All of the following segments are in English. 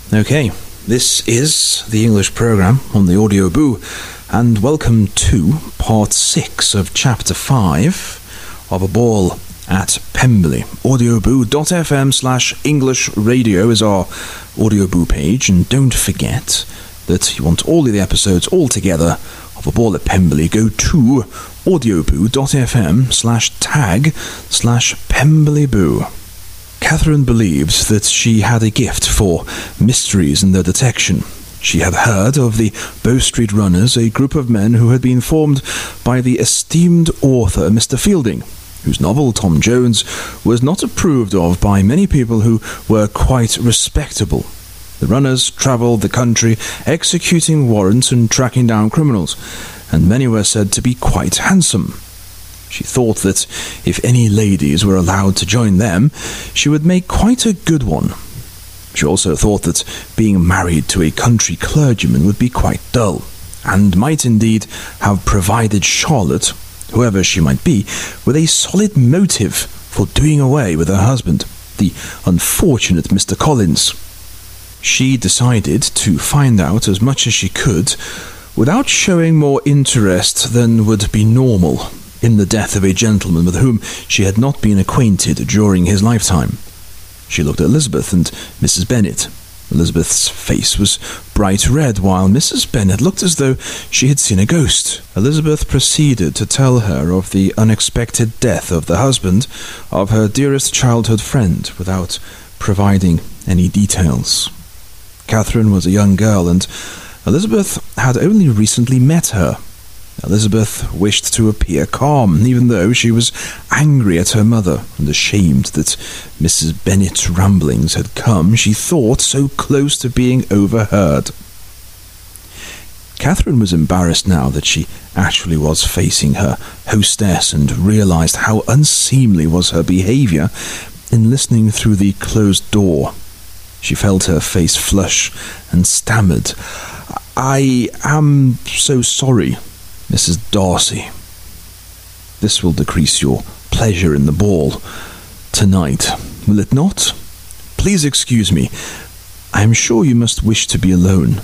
Okay, this is the English program on the Audio Boo, and welcome to part 6 of chapter 5 of A Ball at Pemberley. Audioboo.fm/English radio is our Audio Boo page, and don't forget that you want all of the episodes all together of A Ball at Pemberley. Go to audioboo.fm/tag/PemberleyBoo. Catherine believed that she had a gift for mysteries and their detection. She had heard of the Bow Street Runners, a group of men who had been formed by the esteemed author Mr. Fielding, whose novel Tom Jones was not approved of by many people who were quite respectable. The runners travelled the country executing warrants and tracking down criminals, and many were said to be quite handsome. She thought that if any ladies were allowed to join them, she would make quite a good one. She also thought that being married to a country clergyman would be quite dull, and might indeed have provided Charlotte, whoever she might be, with a solid motive for doing away with her husband, the unfortunate Mr. Collins. She decided to find out as much as she could, without showing more interest than would be normal, in the death of a gentleman with whom she had not been acquainted during his lifetime. She looked at Elizabeth and Mrs. Bennet. Elizabeth's face was bright red, while Mrs. Bennet looked as though she had seen a ghost. Elizabeth proceeded to tell her of the unexpected death of the husband of her dearest childhood friend, without providing any details. Catherine was a young girl, and Elizabeth had only recently met her. Elizabeth wished to appear calm, even though she was angry at her mother and ashamed that Mrs. Bennet's ramblings had come, she thought, so close to being overheard. Catherine was embarrassed now that she actually was facing her hostess, and realized how unseemly was her behavior in listening through the closed door. She felt her face flush and stammered, "I am so sorry, Mrs. Darcy. This will decrease your pleasure in the ball tonight, will it not? Please excuse me. I am sure you must wish to be alone."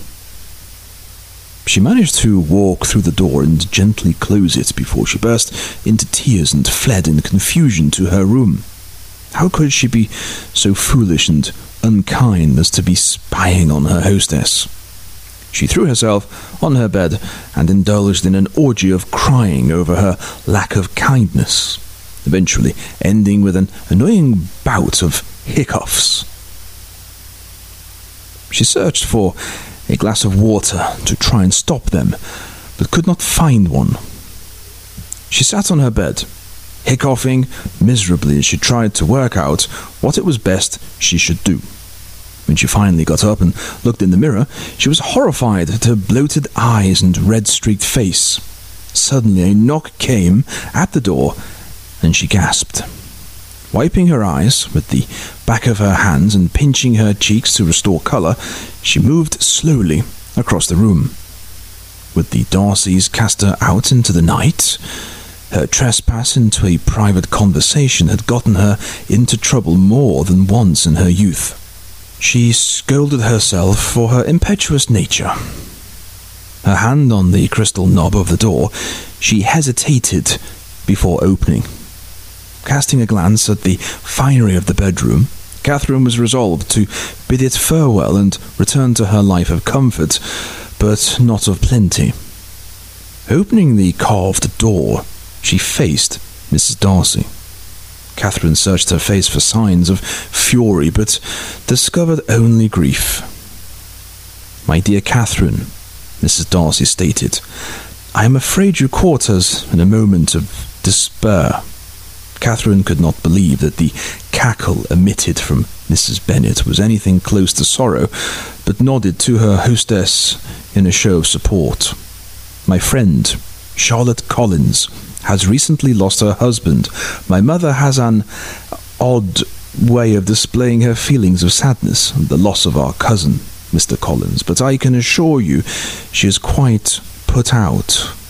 She managed to walk through the door and gently close it before she burst into tears and fled in confusion to her room. How could she be so foolish and unkind as to be spying on her hostess? She threw herself on her bed and indulged in an orgy of crying over her lack of kindness, eventually ending with an annoying bout of hiccoughs. She searched for a glass of water to try and stop them, but could not find one. She sat on her bed, hiccoughing miserably as she tried to work out what it was best she should do. When she finally got up and looked in the mirror, she was horrified at her bloated eyes and red-streaked face. Suddenly a knock came at the door, and she gasped. Wiping her eyes with the back of her hands and pinching her cheeks to restore colour, she moved slowly across the room. Would the Darcys cast her out into the night? Her trespass into a private conversation had gotten her into trouble more than once in her youth. She scolded herself for her impetuous nature. Her hand on the crystal knob of the door, she hesitated before opening. Casting a glance at the finery of the bedroom, Catherine was resolved to bid it farewell and return to her life of comfort, but not of plenty. Opening the carved door, she faced Mrs. Darcy. Catherine searched her face for signs of fury, but discovered only grief. "My dear Catherine," Mrs. Darcy stated, "I am afraid you caught us in a moment of despair." Catherine could not believe that the cackle emitted from Mrs. Bennet was anything close to sorrow, but nodded to her hostess in a show of support. "My friend, Charlotte Collins, has recently lost her husband. My mother has an odd way of displaying her feelings of sadness at the loss of our cousin, Mr. Collins, but I can assure you she is quite put out